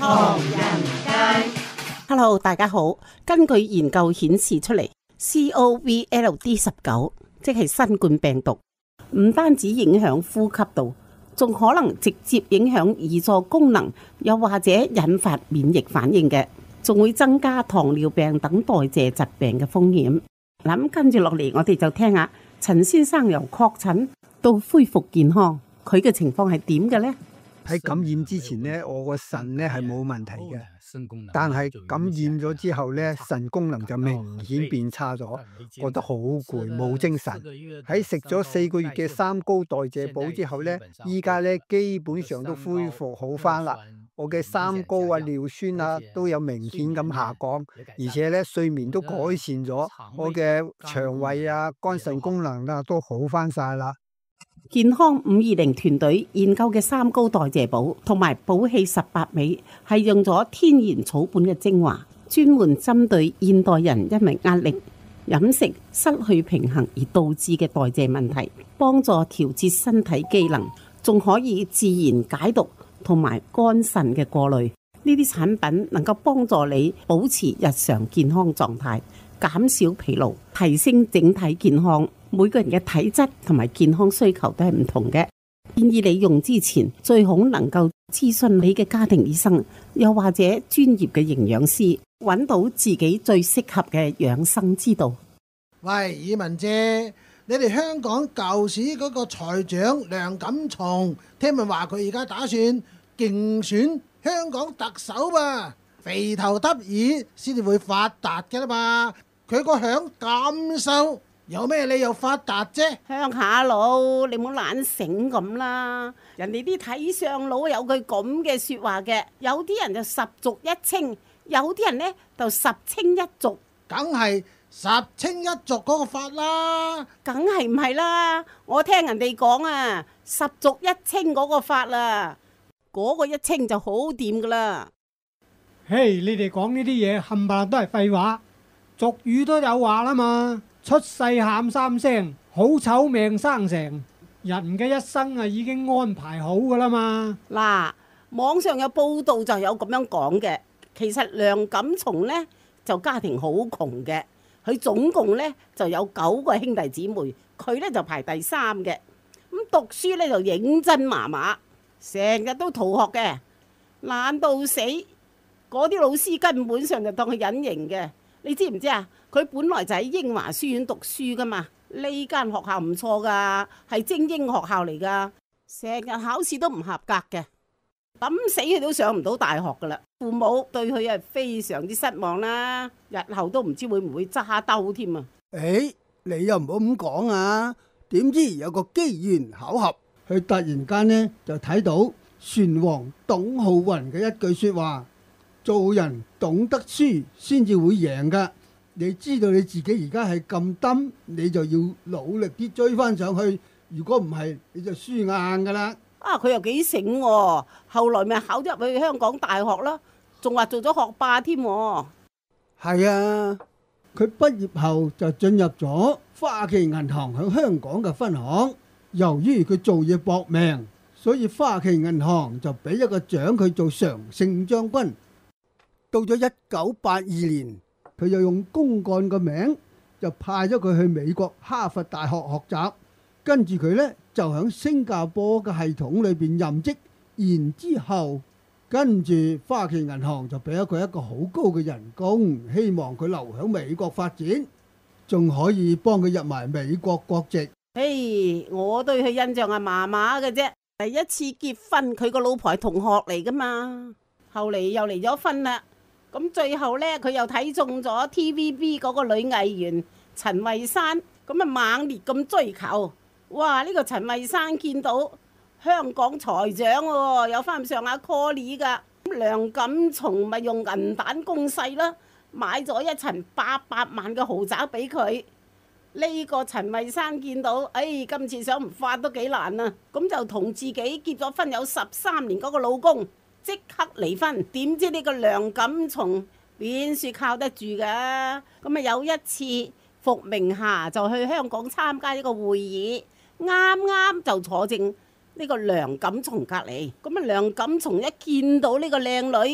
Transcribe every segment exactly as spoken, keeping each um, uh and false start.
唐人街。 Hello， 大家好。根據研究顯示出嚟 ，C O V L D 十九 即係新冠病毒，唔單止影響呼吸道，仲可能直接影響胰臟功能，又或者引發免疫反應嘅，仲會增加糖尿病等代謝疾病嘅風險。咁跟住落嚟，我哋就聽下陳先生由確診到恢復健康，佢嘅情況係點嘅呢？ 喺感染之前咧，我個腎咧係冇問題嘅，但係感染咗之後咧，腎功能就明顯變差咗，覺得好攰，冇精神。喺食咗四個月嘅三高代謝補之後咧，依家咧基本上都恢復好返啦。我嘅三高啊、尿酸啊都有明顯咁下降，而且咧睡眠都改善咗，我嘅腸胃啊、肝腎功能啊都好返晒啦。 健康五二零團隊研究嘅三高代謝補同埋補氣十八味係用咗天然草本嘅精華，專門針對現代人因為壓力、飲食失去平衡而導致嘅代謝問題，幫助調節身體機能，仲可以自然解毒同埋肝腎嘅過濾。呢啲產品能夠幫助你保持日常健康狀態，減少疲勞，提升整體健康。每個人嘅體質同埋健康需求都係唔同嘅，建議你用之前最好能夠諮詢你嘅家庭醫生，又或者專業嘅營養師，揾到自己最適合嘅養生之道。 喂，以文姐，你哋香港舊時嗰個財長梁錦松，聽聞話佢而家打算競選香港特首噃，肥頭耷耳先至會發達嘅啦嘛，佢個響咁瘦，有咩理由發達啫？ 鄉下佬，你唔好懶醒咁啦！人哋啲睇相佬有句咁嘅説話嘅，有啲人就十俗一清，有啲人呢就十清一俗。 梗係十清一俗嗰個法啦， 梗係唔係啦！我聽人哋講啊，十俗一清嗰個法啦，嗰個一清就好掂噶啦。 嘿，你哋講呢啲嘢冚唪唥都係廢話，俗語都有話啦嘛。出世喊三聲，好醜命生成。人嘅一生啊，已經安排好噶啦嘛。 嗱，網上有報道就有咁樣講嘅。其實梁錦松呢就家庭好窮嘅，佢總共呢就有九個兄弟姊妹，佢呢就排第三嘅。咁讀書呢就認真麻麻，成日都逃學嘅，懶到死。嗰啲老師根本上就當佢隱形嘅。你知唔知啊？佢本來就喺英華書院讀書噶嘛，呢間學校唔錯噶，係精英學校嚟噶，成日考試都唔合格嘅，抌死佢都上唔到大學噶啦。父母對佢係非常之失望啦，日後都唔知會唔會揸兜添啊！ 誒，你又唔好咁講啊！點知有個機緣巧合，佢突然間呢就睇到船王董浩雲嘅一句說話。做人懂得輸先至會贏噶，你知道你自己而家係咁冧，你就要努力啲追翻上去。如果唔係，你就輸硬噶啦。 啊，佢又幾醒喎，後來咪考咗入去香港大學啦，仲話做咗學霸添。 係啊，佢畢業後就進入咗花旗銀行喺香港嘅分行。由於佢做嘢搏命，所以花旗銀行就俾一個獎佢做常勝將軍。到咗一九八二年，佢又用公幹個名就派咗佢去美國哈佛大學學習，跟住佢呢，就喺新加坡嘅系統裏邊任職，然之後跟住花旗銀行就俾咗佢一個好高嘅人工，希望佢留喺美國發展，仲可以幫佢入埋美國國籍。 嘿，我對佢印象係麻麻嘅啫。第一次結婚，佢個老婆係同學嚟噶嘛，後嚟又離咗婚啦。咁最後呢，佢又睇中咗 T V B 嗰個女藝員陳慧珊，咁啊猛烈咁追求。哇！呢個陳慧珊見到香港財長喎，有翻咁上下 call 噶，梁錦松咪用銀彈攻勢啦，買咗一層八百萬嘅豪宅俾佢。呢個陳慧珊見到，哎，今次想唔發都幾難啊！咁就同自己結咗婚有十三年嗰個老公即刻離婚。點知呢個梁錦松邊算靠得住噶？咁啊有一次伏明霞就去香港參加一個會議，啱啱就坐正呢個梁錦松隔離。咁啊梁錦松一見到呢個靚女，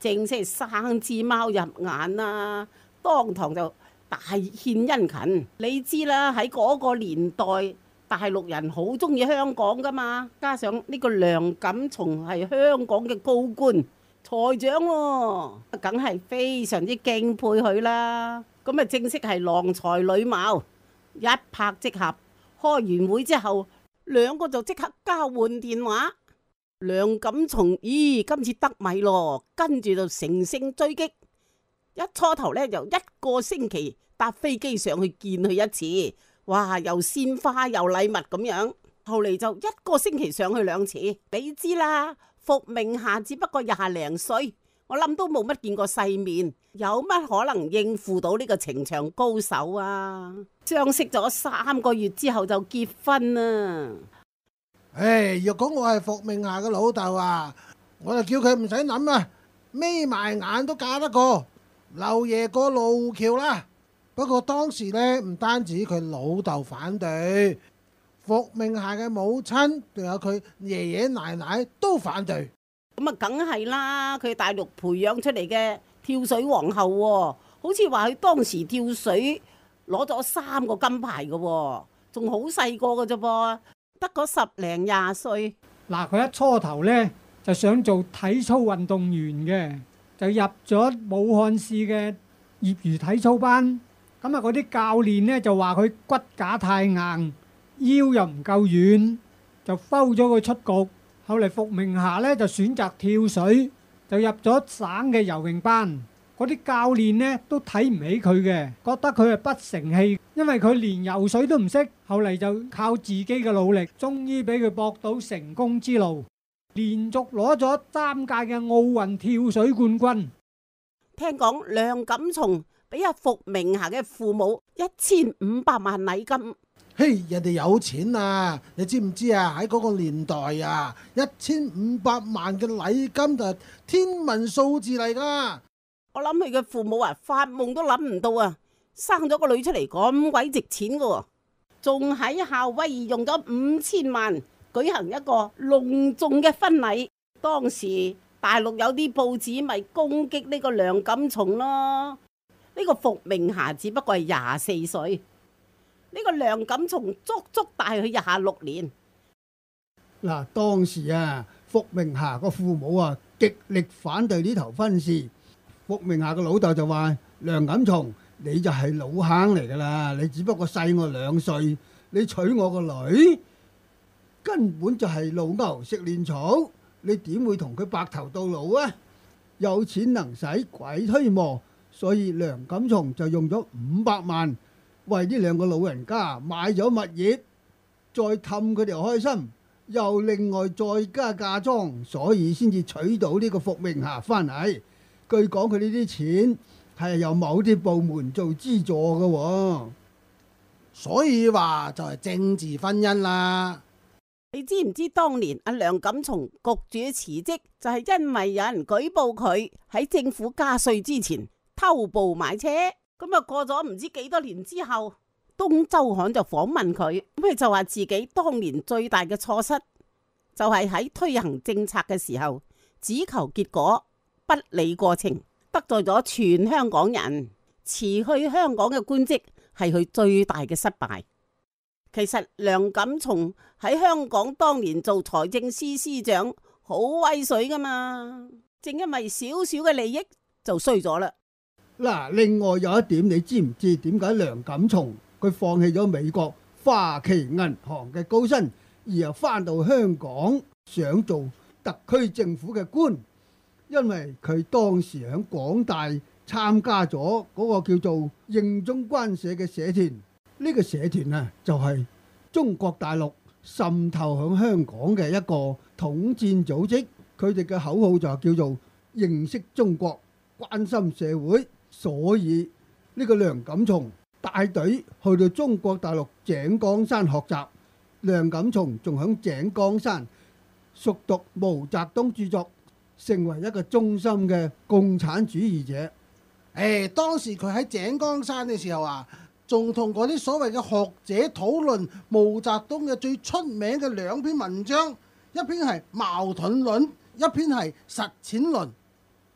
正式生隻貓入眼啊，當堂就大獻殷勤。你知啦，喺嗰個年代，大陸人好中意香港噶嘛，加上呢個梁錦松係香港嘅高官財長喎，梗係非常之敬佩佢啦。咁啊，正式係郎才女貌，一拍即合。開完會之後，兩個就即刻交換電話。梁錦松，咦，今次得米咯，跟住就乘勝追擊。一初頭呢，就一個星期搭飛機上去見佢一次，哇，又鮮花又禮物咁樣。後嚟就一個星期上去兩次。你知啦，伏明霞只不過廿零歲，我諗都冇乜見過世面，有乜可能應付到呢個情場高手啊？相識咗三個月之後就結婚啦。 唉，若果我係伏明霞嘅老豆啊，我就叫佢唔使諗啊，眯埋眼都嫁得過劉爺過路橋啦。不過當時呢，唔單止佢老豆反對，伏明霞嘅母親仲有佢爺爺奶奶都反對。 咁啊，梗係啦，佢大陸培養出嚟嘅跳水皇后喎，好似話佢當時跳水攞咗三個金牌嘅，仲好細個嘅啫噃。得嗰十零廿歲。 嗱，佢一初頭呢，就想做體操運動員嘅，就入咗武漢市嘅業餘體操班。咁啊，嗰啲教練呢，就話佢骨架太硬，腰又唔夠軟，就摟咗佢出局。後嚟伏明霞呢，就選擇跳水，就入咗省嘅游泳班。嗰啲教練呢都睇唔起佢嘅，覺得佢係不成器，因為佢連游水都唔識。後嚟就靠自己嘅努力，終於俾佢搏到成功之路，連續攞咗三屆嘅奧運跳水冠軍。 聽講梁錦松俾阿伏明霞嘅父母一千五百萬禮金。 嘿，人哋有錢啊！你知唔知啊？喺嗰個年代啊，一千五百萬嘅禮金就係天文數字嚟噶。 我諗佢嘅父母啊，發夢都諗唔到啊，生咗個女出嚟咁鬼值錢噶，仲喺夏威夷用咗五千萬舉行一個隆重嘅婚禮。當時大陸有啲報紙咪攻擊呢個梁錦松咯，呢個伏明霞只不過係廿四歲，呢個梁錦松足足大佢廿六年。 嗱，當時啊，伏明霞個父母啊極力反對呢頭婚事。伏明霞個老豆就話：梁錦松，你就係老坑嚟噶啦，你只不過細我兩歲，你娶我個女，根本就係老牛食嫩草，你點會同佢白頭到老啊？有錢能使鬼推磨，所以梁錦松就用咗五百萬為呢兩個老人家買咗物業，再氹佢哋開心，又另外再加嫁妝，所以先至娶到呢個伏明霞翻嚟。據講佢呢啲錢係由某啲部門做資助嘅喎， 所以話就係政治婚姻啦。 你知唔知當年阿梁錦松焗住辭職，就係因為有人舉報佢喺政府加稅之前偷步買車。咁啊過咗唔知幾多年之後，東周刊就訪問佢，咁佢就話自己當年最大嘅錯失就係喺推行政策嘅時候只求結果，不理過程，得罪咗全香港人，辭去香港嘅官職係佢最大嘅失敗。其實梁錦松喺香港當年做財政司司長好威水噶嘛，正因為少少嘅利益就衰咗啦。 嗱，另外有一點，你知唔知點解梁錦松佢放棄咗美國花旗銀行嘅高薪，而又翻到香港想做特區政府嘅官？因為佢當時喺廣大參加咗嗰個叫做認中關社嘅社團，呢個社團啊就係中國大陸滲透響香港嘅一個統戰組織，佢哋嘅口號就叫做認識中國、關心社會，所以呢個梁錦松帶隊去到中國大陸井岡山學習，梁錦松仲響井岡山熟讀毛澤東著作，成為一個忠心嘅共產主義者。 誒，當時佢喺井岡山嘅時候啊，仲同嗰啲所謂嘅學者討論毛澤東嘅最出名嘅兩篇文章，一篇係矛盾論，一篇係實踐論。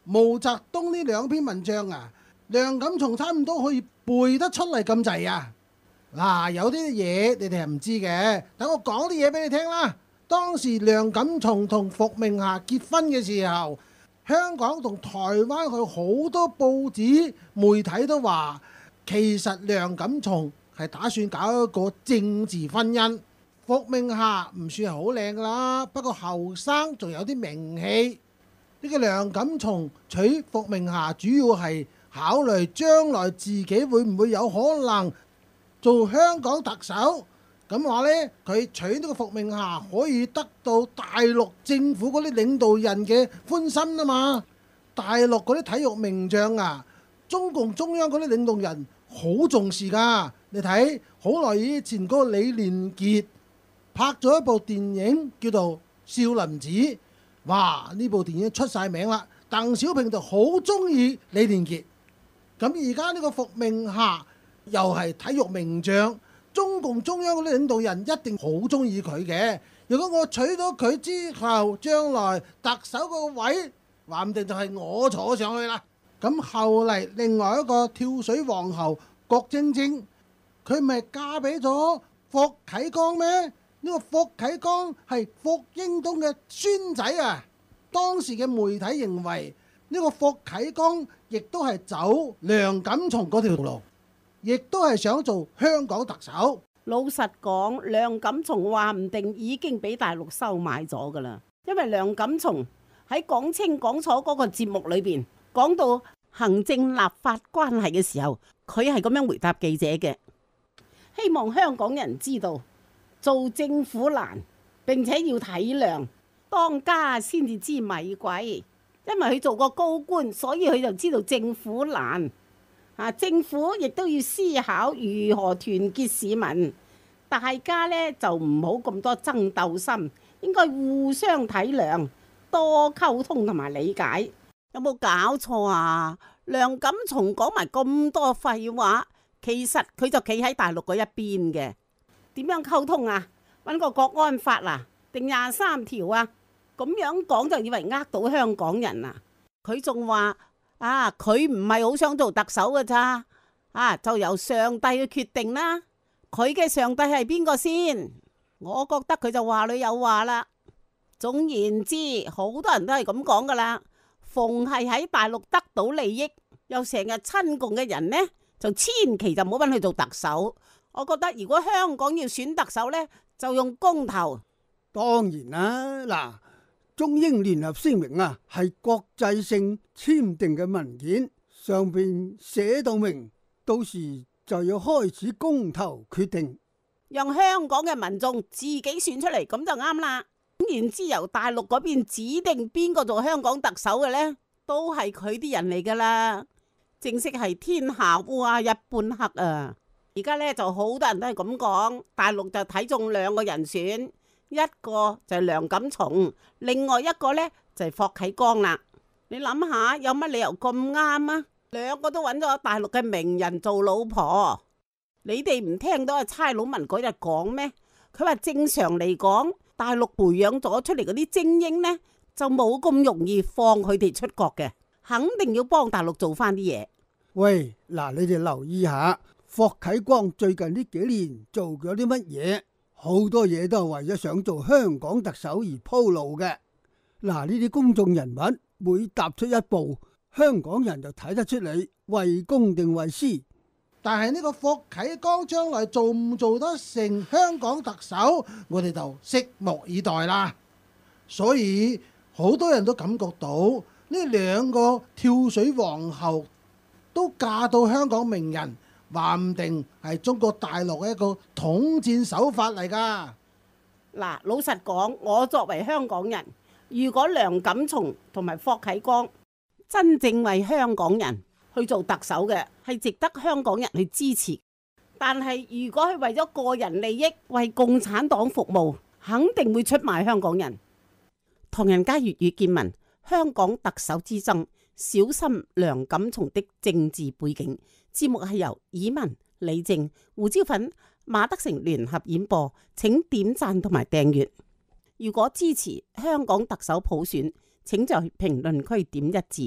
毛澤東呢兩篇文章啊，梁錦松差唔多可以背得出嚟咁滯啊！嗱，有啲嘢你哋係唔知嘅，等我講啲嘢俾你聽啦。當時梁錦松同伏明霞結婚嘅時候，香港同台灣佢好多報紙媒體都話，其實梁錦松係打算搞一個政治婚姻。伏明霞唔算係好靚噶啦，不過後生仲有啲名氣。呢個梁錦松娶伏明霞主要係考慮將來自己會唔會有可能做香港特首。咁話呢，佢娶呢個伏明霞可以得到大陸政府嗰啲領導人嘅歡心啊嘛！大陸嗰啲體育名將啊，中共中央嗰啲領導人好重視噶。你睇好耐以前嗰個李連杰拍咗一部電影叫做《少林寺》，哇！呢部電影出晒名啦，鄧小平就好中意李連杰。咁而家呢個伏明霞又係體育名將。中共中央嗰啲領導人一定好中意佢嘅。如果我娶咗佢之後，將來特首個位話唔定就係我坐上去啦。咁後嚟另外一個跳水皇后郭晶晶，佢咪嫁俾咗霍啟剛咩？呢個霍啟剛係霍英東嘅孫仔啊。當時嘅媒體認為呢個霍啟剛亦都係走梁錦松嗰條路。亦都係想做香港特首。 老實講，梁錦松話唔定已經俾大陸收買咗噶啦。因為梁錦松喺講清講楚嗰個節目裏邊講到行政立法關係嘅時候，佢係咁樣回答記者嘅：希望香港人知道做政府難，並且要體諒當家先至知米貴。因為佢做過高官，所以佢就知道政府難。啊！政府亦都要思考如何團結市民，大家呢就唔好咁多爭鬥心，應該互相體諒，多溝通同埋理解。有冇搞錯啊？梁錦松講埋咁多廢話，其實佢就企喺大陸嗰一邊嘅。點樣溝通啊？揾個國安法啊，定廿三條啊？咁樣講就以為呃到香港人啊？佢仲話。啊！佢唔係好想做特首㗎咋，啊就由上帝去決定啦。佢嘅上帝係邊個先？我覺得佢就話裏有話啦。總言之，好多人都係咁講噶啦。逢係喺大陸得到利益又成日親共嘅人呢，就千祈就唔好搵佢做特首。我覺得如果香港要選特首呢，就用公投。 當然啦，嗱。中英聯合聲明啊，係國際性簽訂嘅文件，上邊寫到明，到時就要開始公投決定， 讓香港嘅民眾自己選出嚟，咁就啱啦。然之由大陸嗰邊指定邊個做香港特首嘅呢，都係佢啲人嚟噶啦。正式係天下烏鴉一般黑啊！而家呢就好多人都係咁講，大陸就睇中兩個人選。一個就係梁錦松，另外一個呢就係霍啟剛啦。你諗下，有乜理由咁啱啊？兩個都揾咗大陸嘅名人做老婆。你哋唔聽到阿差佬文嗰日講咩？佢話正常嚟講，大陸培養咗出嚟嗰啲精英呢，就冇咁容易放佢哋出國嘅，肯定要幫大陸做翻啲嘢。 喂，嗱，你哋留意下，霍啟剛最近呢幾年做咗啲乜嘢？好多嘢都係為咗想做香港特首而鋪路嘅。嗱，呢啲公眾人物每踏出一步，香港人就睇得出你為公定為私。 但係呢個霍啟剛將來做唔做得成香港特首，我哋就拭目以待啦。所以好多人都感覺到呢兩個跳水皇后都嫁到香港名人，話唔定係中國大陸嘅一個統戰手法嚟噶。 嗱，老實講，我作為香港人，如果梁錦松同埋霍啟剛真正為香港人去做特首嘅，係值得香港人去支持。但係如果係為咗個人利益，為共產黨服務，肯定會出賣香港人。唐人街粵語見聞，香港特首之爭，小心梁錦松的政治背景。節目係由以文、李靜、胡椒粉、馬德成聯合演播，請點讚同埋訂閱。如果支持香港特首普選，請在評論區點一字。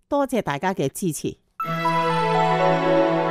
多謝大家嘅支持。